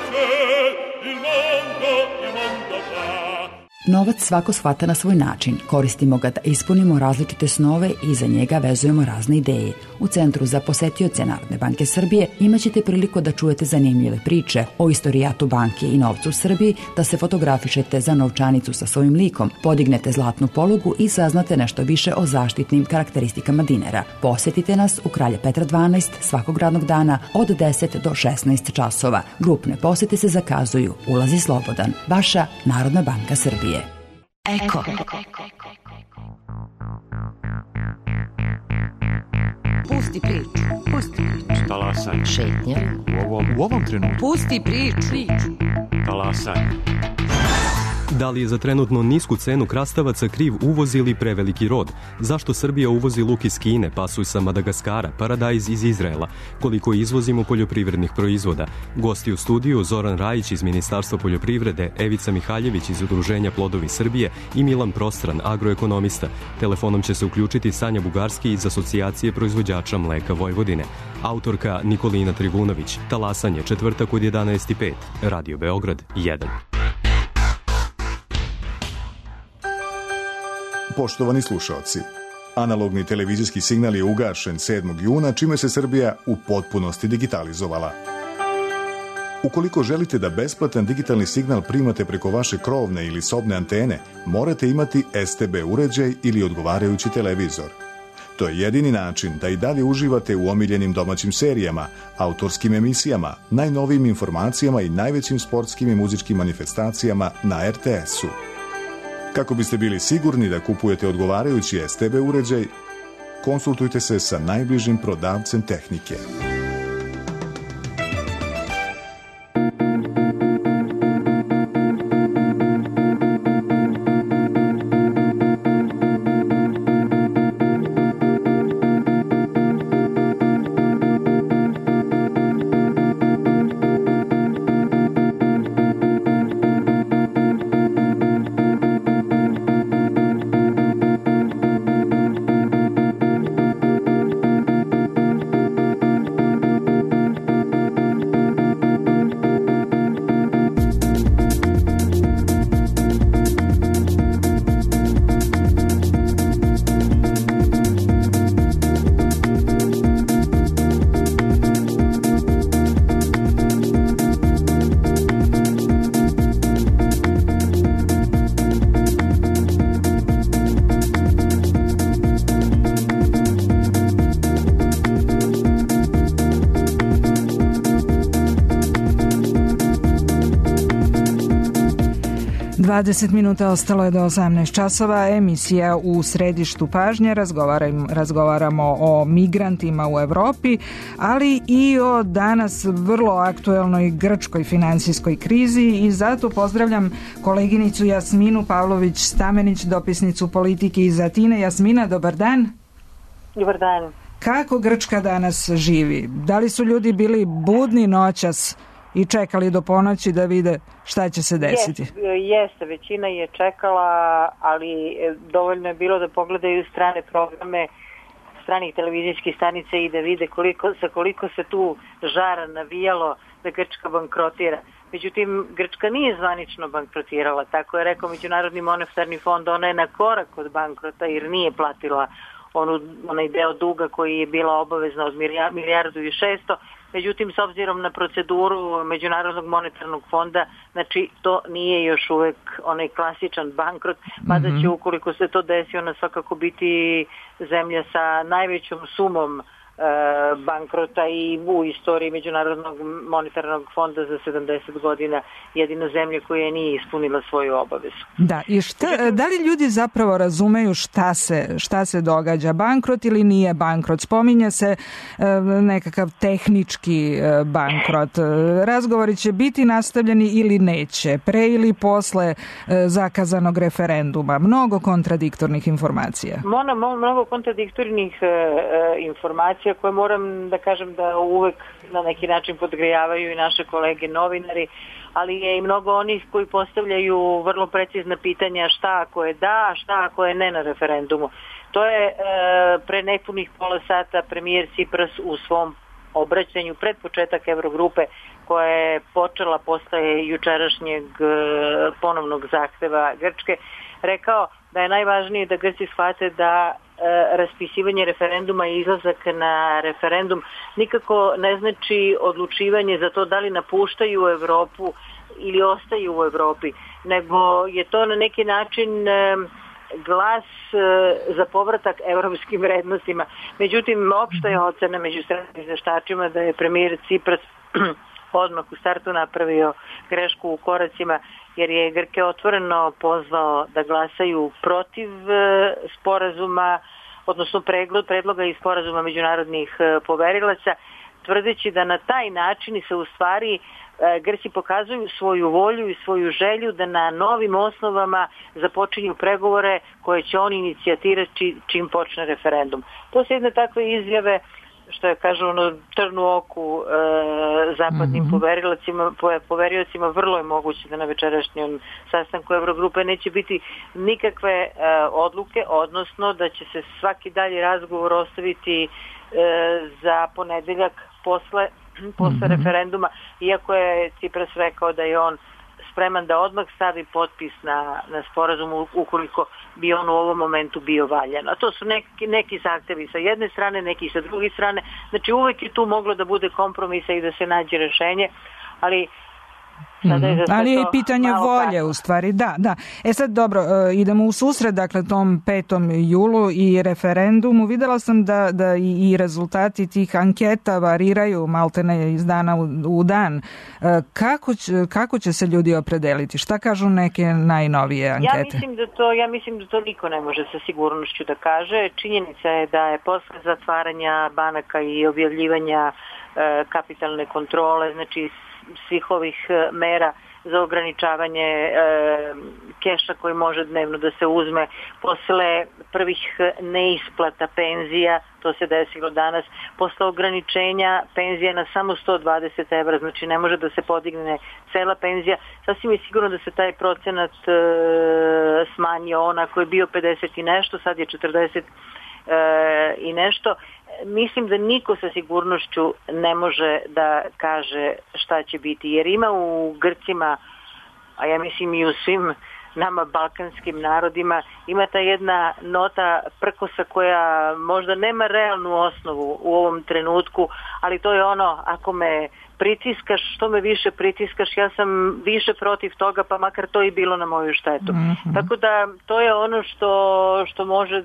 Novac svako shvata na svoj način. Koristimo ga da ispunimo različite snove i za njega vezujemo razne ideje. U Centru za posetioce Narodne banke Srbije imaćete priliku da čujete zanimljive priče o istorijatu banke i novcu u Srbiji, da se fotografišete za novčanicu sa svojim likom, podignete zlatnu polugu i saznate nešto više o zaštitnim karakteristikama dinara. Posetite nas u Kralja Petra 12 svakog radnog dana od 10 do 16 časova. Grupne posete se zakazuju. Ulaz je slobodan. Vaša Narodna banka Srbije. Eko. Pusti priču. Talasaj. Šetnja. U ovom trenutku. Pusti priču. Talasaj. Da li je za trenutno nisku cenu krastavaca kriv uvoz ili preveliki rod? Zašto Srbija uvozi luk iz Kine, pasulj sa Madagaskara, paradajz iz Izraela? Koliko izvozimo poljoprivrednih proizvoda? Gosti u studiju Zoran Rajić iz Ministarstva poljoprivrede, Evica Mihaljević iz Udruženja Plodovi Srbije i Milan Prostran, agroekonomista. Telefonom će se uključiti Sanja Bugarski iz Asocijacije proizvođača mleka Vojvodine. Autorka Nikolina Trivunović. Talasanje, četvrtak od 11:05. Radio Beograd 1. Poštovani slušaoci, analogni televizijski signal je ugašen 7. juna, čime se Srbija u potpunosti digitalizovala. Ukoliko želite da besplatan digitalni signal primate preko vaše krovne ili sobne antene, morate imati STB uređaj ili odgovarajući televizor. To je jedini način da i dalje uživate u omiljenim domaćim serijama, autorskim emisijama, najnovijim informacijama i najvećim sportskim i muzičkim manifestacijama na RTS-u. Kako biste bili sigurni da kupujete odgovarajući STB uređaj, konsultujte se sa najbližim prodavcem tehnike. 20 minuta ostalo je do 18 časova. Emisija U središtu pažnje. Razgovaramo o migrantima u Evropi, ali i o danas vrlo aktuelnoj grčkoj finansijskoj krizi i zato pozdravljam koleginicu Jasminu Pavlović-Stamenić, dopisnicu Politike iz Atine. Jasmina, dobar dan. Dobar dan. Kako Grčka danas živi? Da li su ljudi bili budni noćas i čekali do ponoći da vide šta će se desiti? Jeste, većina je čekala, ali dovoljno je bilo da pogledaju strane programe stranih televizijskih stanica i da vide sa koliko se tu žara navijalo da Grčka bankrotira. Međutim, Grčka nije zvanično bankrotirala, tako je rekao Međunarodni monetarni fond, ona je na korak od bankrota jer nije platila onaj deo duga koji je bila obavezna od milijardu i 600. Međutim, s obzirom na proceduru Međunarodnog monetarnog fonda, znači to nije još uvek onaj klasičan bankrot, mada će ukoliko se to desi, ona svakako biti zemlja sa najvećom sumom bankrota i u istoriji Međunarodnog monetarnog fonda za 70 godina jedina zemlja koja nije ispunila svoju obavezu. Da, i da li ljudi zapravo razumeju šta se događa? Bankrot ili nije bankrot? Spominje se nekakav tehnički bankrot. Razgovori će biti nastavljeni ili neće? Pre ili posle zakazanog referenduma? Mnogo kontradiktornih informacija. Mnogo kontradiktornih informacija koje moram da kažem da uvek na neki način podgrejavaju i naše kolege novinari, ali je i mnogo onih koji postavljaju vrlo precizna pitanja šta ako je da, a šta ako je ne na referendumu. To je pre nepunih pola sata premijer Tsipras u svom obraćanju pred početak Eurogrupe koja je počela posle jučerašnjeg ponovnog zahteva Grčke rekao da je najvažnije da Grci shvate da raspisivanje referenduma i izlazak na referendum nikako ne znači odlučivanje za to da li napuštaju Evropu ili ostaju u Evropi, nego je to na neki način glas za povratak evropskim vrednostima. Međutim, opšta je ocena među stranim izveštačima da je premijer Tsipras odmah u startu napravio grešku u koracima, jer je Grke otvoreno pozvao da glasaju protiv sporazuma, odnosno predloga i sporazuma međunarodnih poverilaca, tvrdeći da na taj način se u stvari Grci pokazuju svoju volju i svoju želju da na novim osnovama započinju pregovore koje će oni inicijatirati čim počne referendum. Posljedne takve izjave, što je, kažu, trn u oku zapadnim poveriocima, vrlo je moguće da na večerašnjem sastanku Eurogrupe neće biti nikakve odluke, odnosno da će se svaki dalji razgovor ostaviti za ponedeljak posle referenduma, iako je Tsipras rekao da je on spreman da odmah stavi potpis na sporazum ukoliko bi on u ovom momentu bio valjan. A to su neki zahtevi sa jedne strane, neki sa druge strane. Znači uvek je tu moglo da bude kompromisa i da se nađe rešenje, ali ali je pitanje volje u stvari, da. Sad dobro, idemo u susret, dakle, tom 5. julu i referendumu. Videla sam da i rezultati tih anketa variraju maltene iz dana u dan. Kako će se ljudi opredeliti? Šta kažu neke najnovije ankete? Ja mislim da to niko ne može sa sigurnošću da kaže. Činjenica je da je posle zatvaranja banaka i objavljivanja kapitalne kontrole, znači svih ovih mera za ograničavanje keša koji može dnevno da se uzme, posle prvih neisplata penzija, to se desilo danas, posle ograničenja penzija na samo 120 evra, znači ne može da se podigne cela penzija, sasvim je sigurno da se taj procenat smanjio, onako je bio 50 i nešto, sad je 40 i nešto. Mislim da niko sa sigurnošću ne može da kaže šta će biti, jer ima u Grcima, a ja mislim i u svim nama balkanskim narodima, ima ta jedna nota prkosa koja možda nema realnu osnovu u ovom trenutku, ali to je ono, ako me pritiskaš, što me više pritiskaš, ja sam više protiv toga, pa makar to i bilo na moju štetu. Tako da to je ono što može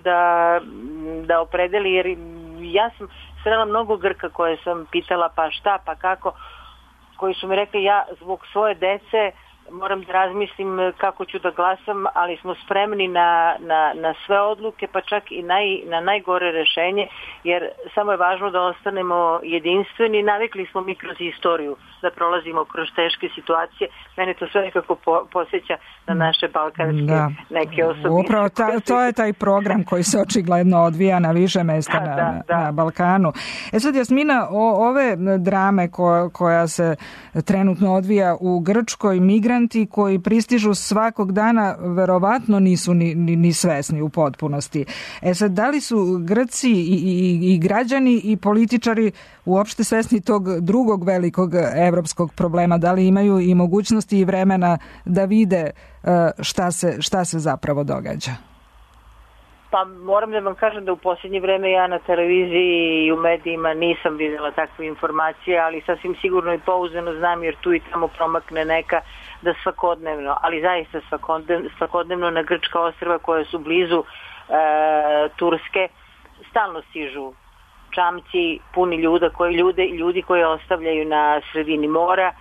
da opredeli, jer ja sam srela mnogo Grka koje sam pitala pa šta, pa kako, koji su mi rekli ja zbog svoje dece moram da razmislim kako ću da glasam, ali smo spremni na sve odluke, pa čak i na najgore rešenje, jer samo je važno da ostanemo jedinstveni. Navikli smo mi kroz istoriju da prolazimo kroz teške situacije. Mene to sve nekako posjeća na naše balkanske neke osobine. Upravo to je taj program koji se očigledno odvija na više mesta na Balkanu. Sad, Jasmina, ove drame koja se trenutno odvija u Grčkoj, migranti koji pristižu svakog dana verovatno nisu ni svesni u potpunosti. Sad, da li su Grci i građani i političari uopšte svesni tog drugog velikog evropskog problema? Da li imaju i mogućnosti i vremena da vide šta se zapravo događa? Pa moram da vam kažem da u posljednje vreme ja na televiziji i u medijima nisam vidjela takve informacije, ali sasvim sigurno i pouzdano znam, jer tu i tamo promakne neka, da svakodnevno, ali zaista svakodnevno na grčka ostrva koja su blizu Turske stalno stižu čamci puni ljudi koji ostavljaju na sredini mora.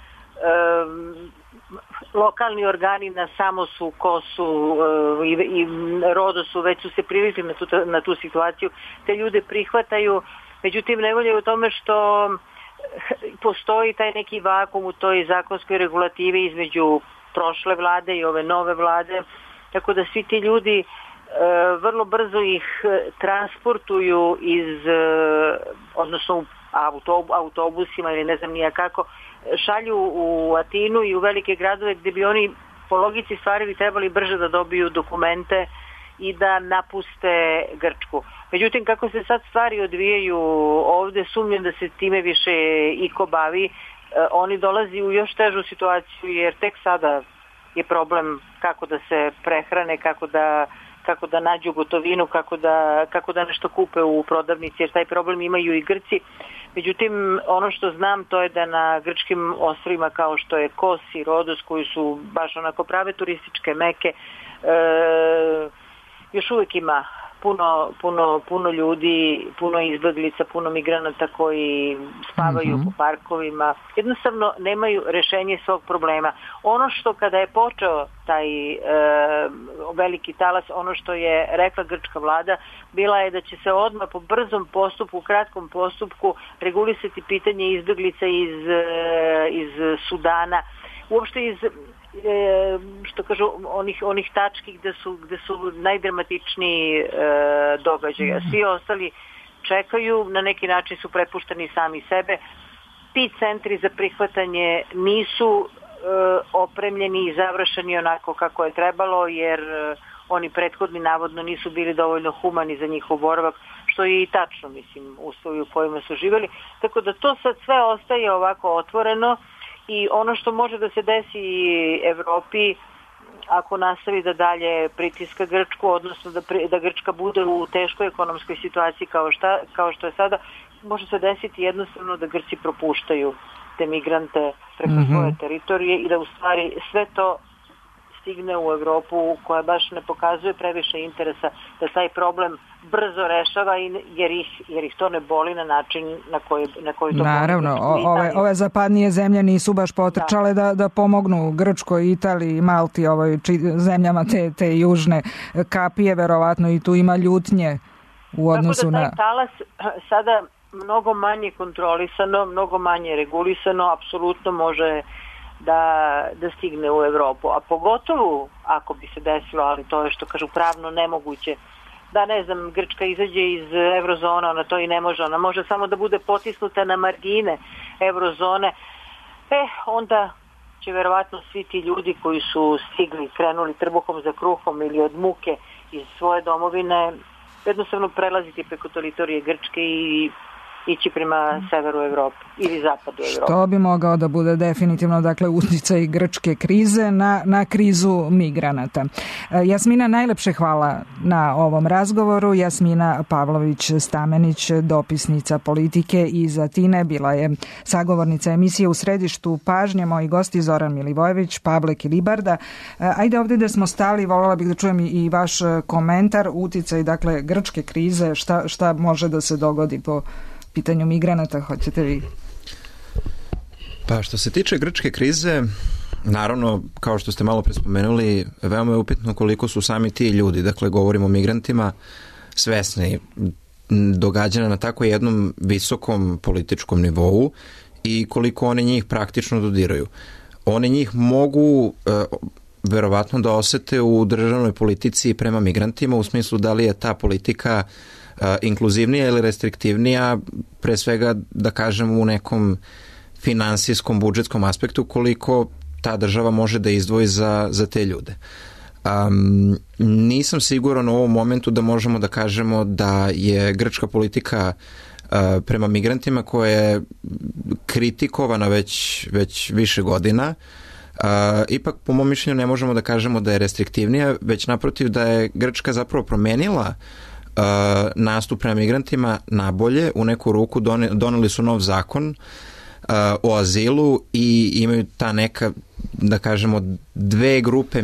Lokalni organi na Samosu, Kosu i Rodosu već su se privikli na tu situaciju. Te ljude prihvataju, međutim nevolja je u tome što postoji taj neki vakum u toj zakonskoj regulativi između prošle vlade i ove nove vlade, tako da svi ti ljudi vrlo brzo ih transportuju odnosno autobusima ili ne znam nija kako, šalju u Atinu i u velike gradove gdje bi oni po logici stvari bi trebali brže da dobiju dokumente i da napuste Grčku. Međutim, kako se sad stvari odvijaju ovdje, sumnjam da se time više iko bavi, oni dolazi u još težu situaciju, jer tek sada je problem kako da se prehrane, kako da nađu gotovinu, kako da nešto kupe u prodavnici, jer taj problem imaju i Grci. Međutim, ono što znam to je da na grčkim ostrvima kao što je Kos i Rodos, koji su baš onako prave turističke meke, još uvijek ima puno ljudi, puno izbeglica, puno migranata koji spavaju po parkovima. Jednostavno nemaju rešenje svog problema. Ono što kada je počeo taj veliki talas, ono što je rekla grčka vlada, bila je da će se odmah po brzom postupku, kratkom postupku regulisati pitanje izbeglica iz Sudana, uopšte iz što kažu onih tački gde su najdramatičniji događaja. Svi ostali čekaju, na neki način su prepušteni sami sebe. Ti centri za prihvatanje nisu opremljeni i završeni onako kako je trebalo, jer oni prethodni navodno nisu bili dovoljno humani za njihov boravak, što je i tačno, mislim, uslovi u kojima su živjeli. Tako da to sad sve ostaje ovako otvoreno. I ono što može da se desi Evropi, ako nastavi da dalje pritiska Grčku, odnosno da Grčka bude u teškoj ekonomskoj situaciji kao što je sada, može se desiti jednostavno da Grci propuštaju te migrante preko svoje teritorije i da u stvari sve to stigne u Evropu, koja baš ne pokazuje previše interesa da taj problem brzo rešava, jer ih to ne boli na način na koji to naravno, ove zapadnije zemlje nisu baš potrčale da pomognu Grčkoj, Italiji, Malti, zemljama te južne kapije, verovatno i tu ima ljutnje u odnosu na... Tako da taj talas sada mnogo manje kontrolisano, mnogo manje regulisano, apsolutno može da stigne u Evropu, a pogotovo ako bi se desilo, ali to je što kažu pravno nemoguće, da ne znam, Grčka izađe iz eurozona, ona to i ne može, ona može samo da bude potisnuta na margine eurozone, onda će verovatno svi ti ljudi koji su stigli, krenuli trbuhom za kruhom ili od muke iz svoje domovine, jednostavno prelaziti preko teritorije Grčke i ići prema severu Evrope ili zapadu Evrope. Što bi mogao da bude definitivno, dakle, uticaj grčke krize na krizu migranata. Jasmina, najlepše hvala na ovom razgovoru. Jasmina Pavlović-Stamenić, dopisnica politike iz Atine, bila je sagovornica emisije U središtu pažnje. Moji gosti Zoran Milivojević, Pavle Kilibarda. Ajde ovdje da smo stali, voljela bih da čujem i vaš komentar, uticaj, dakle, grčke krize, šta može da se dogodi po pitanju migranata, hoćete vi? Pa što se tiče grčke krize, Naravno, kao što ste malo prespomenuli, veoma je upitno koliko su sami ti ljudi, dakle govorimo o migrantima, svesni događanja na tako jednom visokom političkom nivou i koliko oni njih praktično dodiraju. Oni njih mogu verovatno da osete u državnoj politici prema migrantima, u smislu da li je ta politika inkluzivnija ili restriktivnija, pre svega da kažem u nekom finansijskom, budžetskom aspektu, koliko ta država može da izdvoji za te ljude. Nisam siguran u ovom momentu da možemo da kažemo da je grčka politika prema migrantima koja je kritikovana već više godina, ipak po mom mišljenju ne možemo da kažemo da je restriktivnija, već naprotiv da je Grčka zapravo promenila nastup prema migrantima na bolje. U neku ruku doneli su nov zakon o azilu i imaju ta neka, da kažemo, dve grupe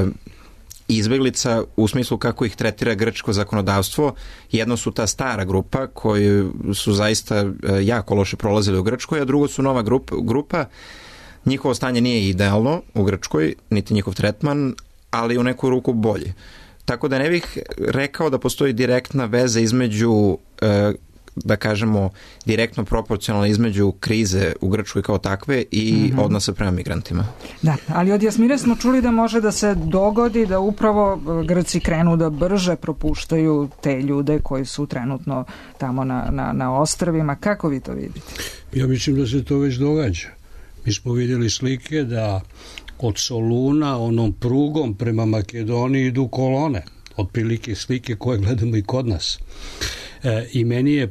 izbeglica u smislu kako ih tretira grčko zakonodavstvo. Jedno su ta stara grupa koji su zaista jako loše prolazili u Grčkoj, a drugo su nova grupa. Njihovo stanje nije idealno u Grčkoj, niti njihov tretman, ali u neku ruku bolje. Tako da ne bih rekao da postoji direktna veza između, da kažemo, direktno proporcionalno između krize u Grčkoj kao takve i odnosa prema migrantima. Da, ali od Jasmine smo čuli da može da se dogodi da upravo Grci krenu da brže propuštaju te ljude koji su trenutno tamo na ostrvima. Kako vi to vidite? Ja mislim da se to već događa. Mi smo vidjeli slike da od Soluna onom prugom prema Makedoniji idu kolone. Otprilike slike koje gledamo i kod nas. I meni je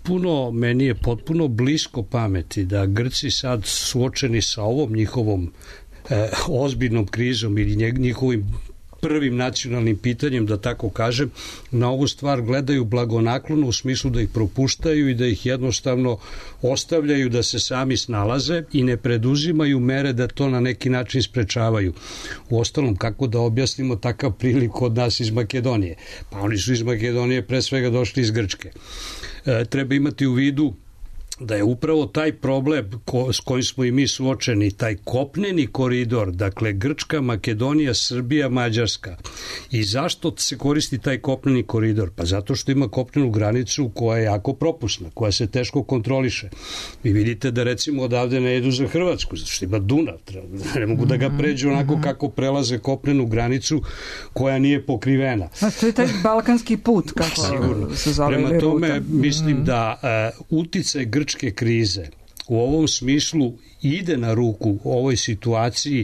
potpuno blisko pameti da Grci sad suočeni sa ovom njihovom ozbiljnom krizom ili njihovim prvim nacionalnim pitanjem, da tako kažem, na ovu stvar gledaju blagonaklono u smislu da ih propuštaju i da ih jednostavno ostavljaju da se sami snalaze i ne preduzimaju mere da to na neki način sprečavaju. Uostalom, kako da objasnimo takav priliv kod nas iz Makedonije? Pa oni su iz Makedonije pre svega došli iz Grčke. Treba imati u vidu da je upravo taj problem s kojim smo i mi suočeni, taj kopneni koridor, dakle Grčka, Makedonija, Srbija, Mađarska. I zašto se koristi taj kopneni koridor? Pa zato što ima kopnenu granicu koja je jako propusna, koja se teško kontroliše. Vi vidite da recimo odavde ne idu za Hrvatsku, zato što ima Dunav, ne mogu da ga pređu onako kako prelaze kopnenu granicu koja nije pokrivena. A to je taj balkanski put, kako se zove. Prema tome, mislim da uticaj grčke krize u ovom smislu ide na ruku ovoj situaciji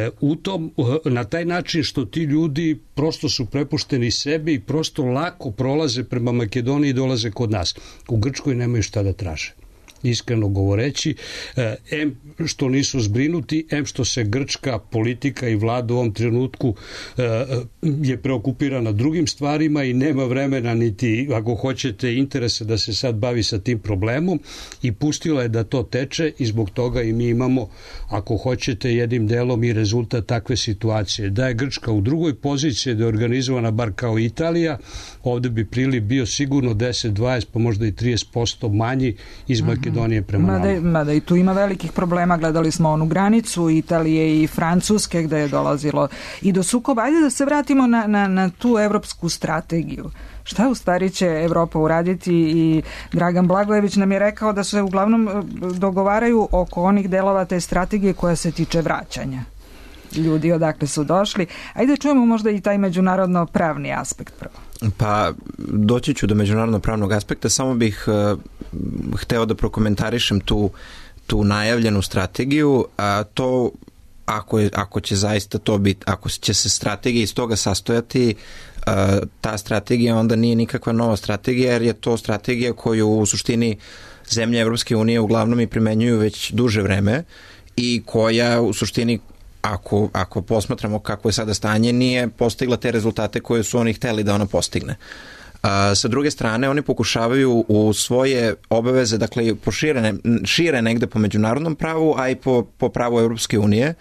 na taj način što ti ljudi prosto su prepušteni sebi i prosto lako prolaze prema Makedoniji i dolaze kod nas. U Grčkoj nemaju šta da traže. Iskreno govoreći, em što nisu zbrinuti, em što se grčka politika i vlada u ovom trenutku je preokupirana drugim stvarima i nema vremena niti, ako hoćete, interesa da se sad bavi sa tim problemom i pustila je da to teče i zbog toga i mi imamo, ako hoćete, jednim delom i rezultat takve situacije. Da je Grčka u drugoj poziciji, da je organizovana bar kao Italija, ovde bi priliv bio sigurno 10, 20, pa možda i 30% manji iz Makedonije prema nama. Mada i tu ima velikih problema, gledali smo onu granicu Italije i Francuske gde je dolazilo i do sukoba. Ajde da se vratimo na tu evropsku strategiju. Šta u stvari će Evropa uraditi? I Dragan Blagojević nam je rekao da se uglavnom dogovaraju oko onih delova te strategije koja se tiče vraćanja ljudi odakle su došli. Ajde čujemo možda i taj međunarodno pravni aspekt prvo. Pa doći ću do međunarodno pravnog aspekta, samo bih hteo da prokomentarišem tu najavljenu strategiju, a to ako će zaista to biti, ako će se strategija iz toga sastojati, ta strategija onda nije nikakva nova strategija, jer je to strategija koju u suštini zemlje Evropske unije uglavnom i primenjuju već duže vreme i koja u suštini, ako posmatramo kako je sada stanje, nije postigla te rezultate koje su oni hteli da ona postigne. Sa druge strane, oni pokušavaju u svoje obaveze, dakle, šire negde po međunarodnom pravu, a i po pravu Evropske unije,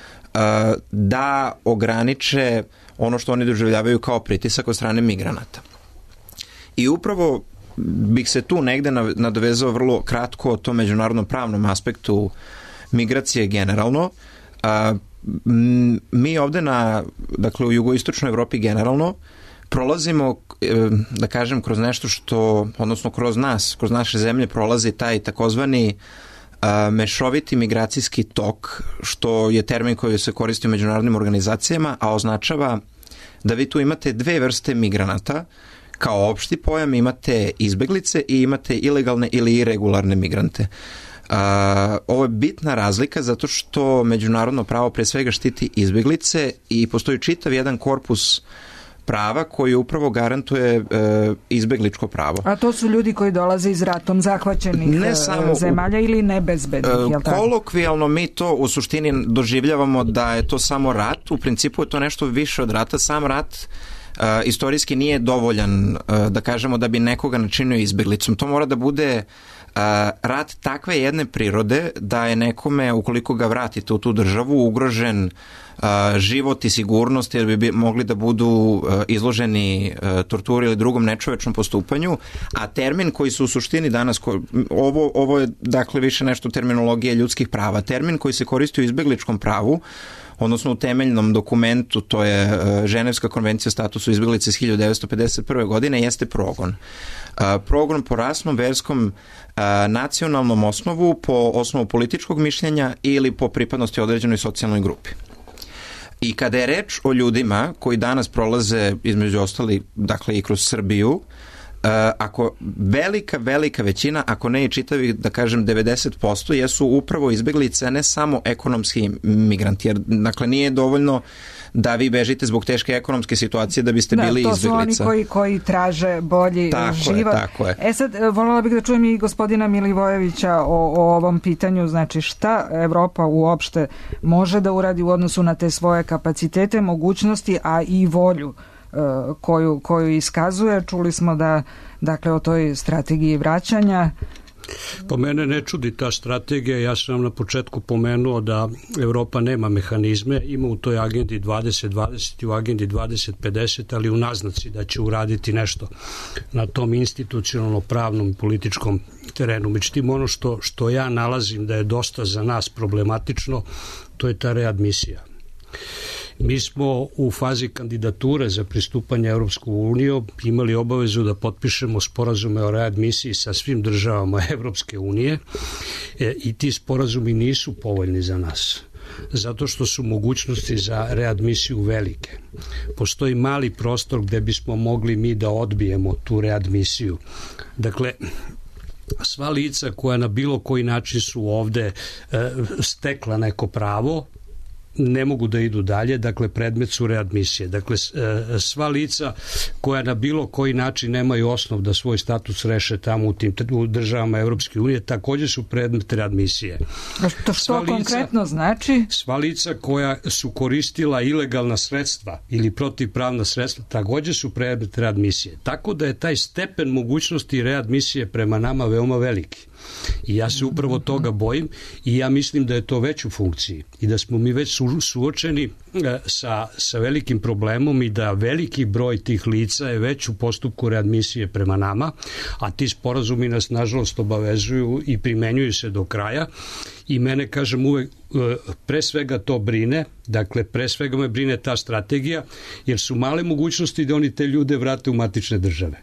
da ograniče ono što oni doživljavaju kao pritisak od strane migranata. I upravo bih se tu negde nadovezao vrlo kratko o tom međunarodnom pravnom aspektu migracije generalno. mi ovde dakle u jugoistočnoj Evropi generalno prolazimo, da kažem, kroz nešto što, odnosno kroz naše zemlje prolazi taj takozvani mešoviti migracijski tok, što je termin koji se koristi u međunarodnim organizacijama, a označava da vi tu imate dve vrste migranata. Kao opšti pojam imate izbeglice i imate ilegalne ili irregularne migrante. Ovo je bitna razlika zato što međunarodno pravo pre svega štiti izbeglice i postoji čitav jedan korpus prava koji upravo garantuje izbegličko pravo. A to su ljudi koji dolaze iz ratom zahvaćenih zemalja ili nebezbednih, jel tako? Kolokvijalno mi to u suštini doživljavamo da je to samo rat. U principu je to nešto više od rata. Sam rat istorijski nije dovoljan, da kažemo, da bi nekoga načinio izbeglicom. To mora da bude rat takve jedne prirode da je nekome, ukoliko ga vratite u tu državu, ugrožen život i sigurnost, jer bi mogli da budu izloženi torturi ili drugom nečovečnom postupanju, a termin koji se u suštini danas, ovo je dakle više nešto terminologije ljudskih prava, termin koji se koristi u izbegličkom pravu, odnosno u temeljnom dokumentu, to je Ženevska konvencija o statusu izbeglice iz 1951. godine, jeste progon. Progon po rasnom, verskom, nacionalnom osnovu, po osnovu političkog mišljenja ili po pripadnosti određenoj socijalnoj grupi. I kada je reč o ljudima koji danas prolaze, između ostali, dakle i kroz Srbiju, ako velika većina, ako ne i čitavi, da kažem 90%, jesu upravo izbeglice, ne samo ekonomski migranti, jer dakle nije dovoljno da vi bežite zbog teške ekonomske situacije da biste bili izbeglica. Da, to su oni koji traže bolji život. Tako je. Sad, voljela bih da čujem i gospodina Milivojevića o ovom pitanju, znači šta Evropa uopšte može da uradi u odnosu na te svoje kapacitete, mogućnosti, a i volju koju iskazuje. Čuli smo da, dakle, o toj strategiji vraćanja. Po mene ne čudi ta strategija, ja sam na početku pomenuo da Evropa nema mehanizme, ima u toj agendi 2020 i u agendi 2050, ali u naznaci da će uraditi nešto na tom institucionalno pravnom i političkom terenu. Međutim, ono što ja nalazim da je dosta za nas problematično, to je ta readmisija. Mi smo u fazi kandidature za pristupanje Evropsku uniju imali obavezu da potpišemo sporazume o readmisiji sa svim državama Evropske unije i ti sporazumi nisu povoljni za nas, zato što su mogućnosti za readmisiju velike. Postoji mali prostor gde bismo mogli mi da odbijemo tu readmisiju. Dakle, sva lica koja na bilo koji način su ovde stekla neko pravo, ne mogu da idu dalje, dakle predmet su readmisije. Dakle, sva lica koja na bilo koji način nemaju osnov da svoj status reše tamo u državama Evropske unije, takođe su predmet readmisije. To što konkretno znači? Sva lica koja su koristila ilegalna sredstva ili protivpravna sredstva, takođe su predmet readmisije. Tako da je taj stepen mogućnosti readmisije prema nama veoma veliki. I ja se upravo toga bojim i ja mislim da je to već u funkciji i da smo mi već suočeni sa velikim problemom i da veliki broj tih lica je već u postupku readmisije prema nama, a ti sporazumi nas nažalost obavezuju i primenjuju se do kraja i mene, kažem, uvek pre svega to brine, dakle pre svega me brine ta strategija, jer su male mogućnosti da oni te ljude vrate u matične države.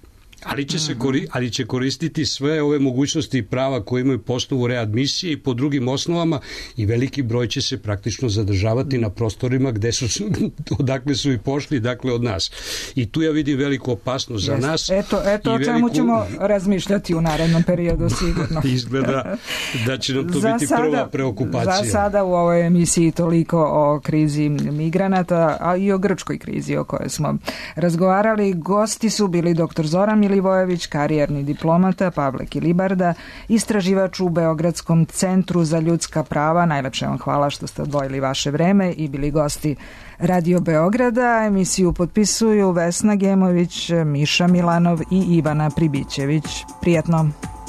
Ali će koristiti sve ove mogućnosti i prava koje imaju po osnovu readmisije i po drugim osnovama i veliki broj će se praktično zadržavati na prostorima odakle su i pošli, dakle od nas. I tu ja vidim veliku opasnost za nas. Eto o čemu ćemo razmišljati u narednom periodu sigurno. Izgleda da će nam to biti prva preokupacija. Za sada u ovoj emisiji toliko o krizi migranata, a i o grčkoj krizi o kojoj smo razgovarali. Gosti su bili dr. Zoran Milivojević, karijerni diplomata, Pavle Kilibarda, istraživač u Beogradskom centru za ljudska prava. Najlepše vam hvala što ste odvojili vaše vreme i bili gosti Radio Beograda. Emisiju potpisuju Vesna Gemović, Miša Milanov i Ivana Pribićević. Prijatno!